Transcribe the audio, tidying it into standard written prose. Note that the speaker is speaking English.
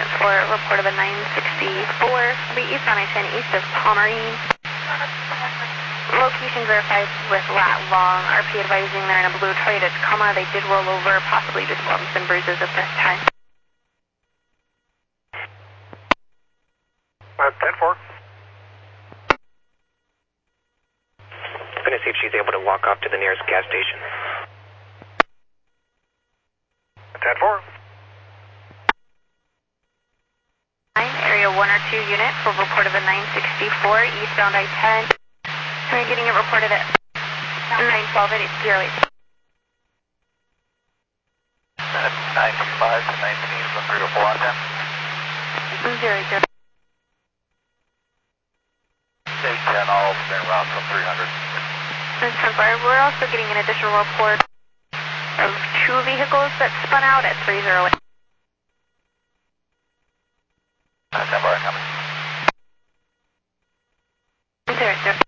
10-4, report of a 964, be east on I-10, east of Pomerine. Location verified with lat long. RP advising they're in a blue Toyota Tacoma. They did roll over, possibly just bumps and bruises at this time. 10-4. Gonna see if she's able to walk off to the nearest gas station. 10-4. Area 1 or 2 unit for report of a 964, eastbound I-10. We're getting it reported at 912 at 808. 925 to 19 from 3 to 4 on 10. 080. State 10, all been route from 300. We're also getting an additional report of 2 vehicles that spun out at 308. 10 bar coming. 080.